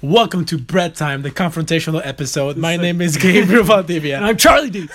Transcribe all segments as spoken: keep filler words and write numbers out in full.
Welcome to Bread Time, the confrontational episode. My name is Gabriel Valdivia. And I'm Charlie D.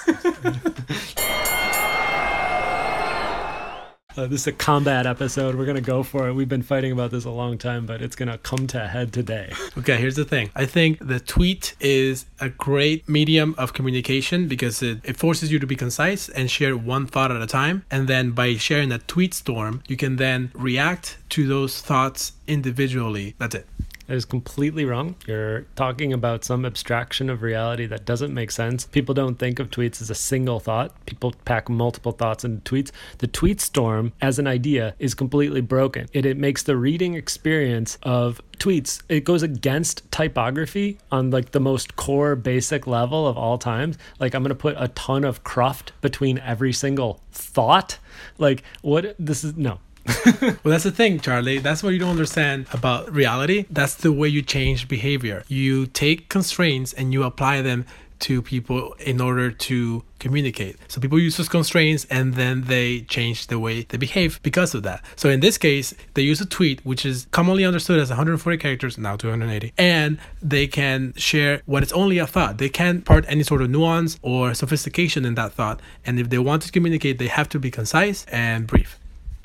Uh, this is a combat episode. We're going to go for it. We've been fighting about this a long time, but it's going to come to a head today. Okay, here's the thing. I think the tweet is a great medium of communication because it, it forces you to be concise and share one thought at a time. And then by sharing a tweet storm, you can then react to those thoughts individually. That's it. That is completely wrong. You're talking about some abstraction of reality that doesn't make sense. People don't think of tweets as a single thought. People pack multiple thoughts into tweets. The tweet storm as an idea is completely broken. It, it makes the reading experience of tweets, it goes against typography on like the most core basic level of all times. Like I'm going to put a ton of cruft between every single thought. Like what this is, no. Well, that's the thing, Charlie. That's what you don't understand about reality. That's the way you change behavior. You take constraints and you apply them to people in order to communicate. So people use those constraints and then they change the way they behave because of that. So in this case, they use a tweet, which is commonly understood as one hundred forty characters, now two hundred eighty, and they can share what is only a thought. They can't part any sort of nuance or sophistication in that thought. And if they want to communicate, they have to be concise and brief.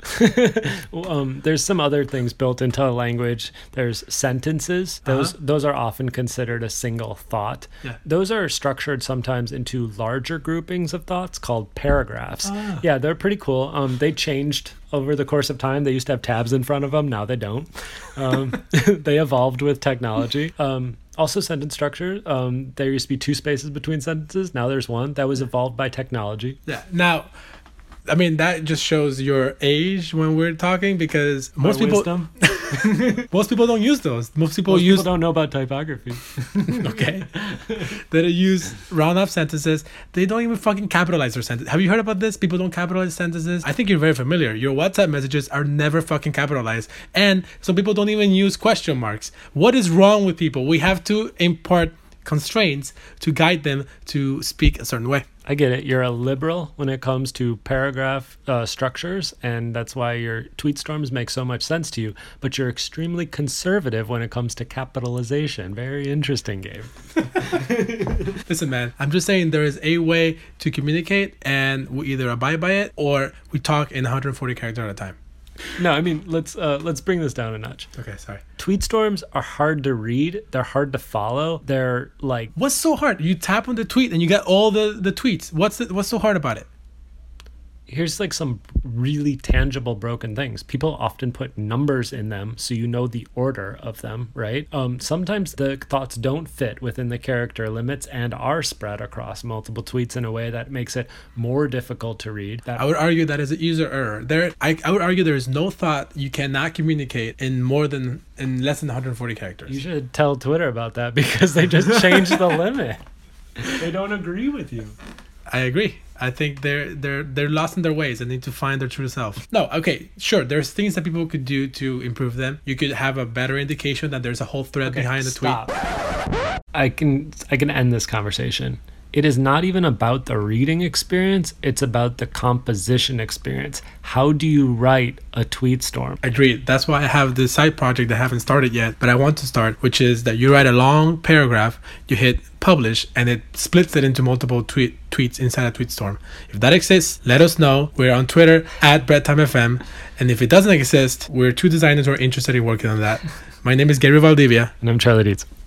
well, um, there's some other things built into a language. There's sentences. Those uh-huh. those are often considered a single thought. Yeah. Those are structured sometimes into larger groupings of thoughts called paragraphs. Ah. Yeah, they're pretty cool. Um, they changed over the course of time. They used to have tabs in front of them. Now they don't. Um, they evolved with technology. Um, Also, sentence structure. Um, there used to be two spaces between sentences. Now there's one. That was evolved by technology. Yeah. Now, I mean, that just shows your age when we're talking because most My people wisdom. most people don't use those. Most people Most use people don't know about typography. okay. They use round off sentences. They don't even fucking capitalize their sentences. Have you heard about this? People don't capitalize sentences. I think you're very familiar. Your WhatsApp messages are never fucking capitalized. And some people don't even use question marks. What is wrong with people? We have to impart constraints to guide them to speak a certain way. I get it. You're a liberal when it comes to paragraph uh, structures, and that's why your tweet storms make so much sense to you. But you're extremely conservative when it comes to capitalization. Very interesting, Gabe. Listen, man, I'm just saying there is a way to communicate, and we either abide by it or we talk in one hundred forty characters at a time. No, I mean, let's uh, let's bring this down a notch. Okay, sorry. Tweet storms are hard to read. They're hard to follow. They're like... What's so hard? You tap on the tweet and you get all the, the tweets. What's the, what's so hard about it? Here's like some really tangible broken things. People often put numbers in them so you know the order of them, right? Um, sometimes the thoughts don't fit within the character limits and are spread across multiple tweets in a way that makes it more difficult to read. That I would argue that is a user error. There, I, I would argue there is no thought you cannot communicate in more than in less than one hundred forty characters. You should tell Twitter about that because they just changed the limit. They don't agree with you. I agree. I think they're they're they're lost in their ways and need to find their true self. No, okay, sure. There's things that people could do to improve them. You could have a better indication that there's a whole thread Okay, behind the stop. tweet. I can I can end this conversation. It is not even about the reading experience. It's about the composition experience. How do you write a tweet storm? Agreed. That's why I have this side project that I haven't started yet, but I want to start, which is that you write a long paragraph, you hit publish, and it splits it into multiple tweet tweets inside a tweet storm. If that exists, let us know. We're on Twitter at BreadTimeFM. And if it doesn't exist, we're two designers who are interested in working on that. My name is Gary Valdivia. And I'm Charlie Dietz.